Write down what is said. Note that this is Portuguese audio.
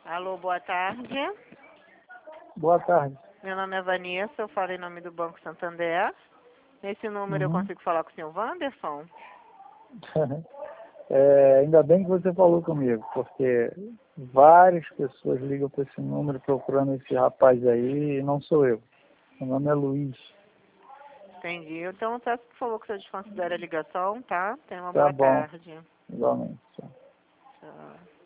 Alô, boa tarde. Boa tarde. Meu nome é Vanessa, eu falo em nome do Banco Santander. Nesse número eu Uhum. consigo falar com o senhor Wanderson? Ainda bem que você falou comigo, porque várias pessoas ligam para esse número procurando esse rapaz aí e não sou eu. Meu nome é Luiz. Entendi. Então, tá, por favor, que o senhor desconsidere a ligação, tá? Tenha uma Tá boa bom, tarde. igualmente. Tchau.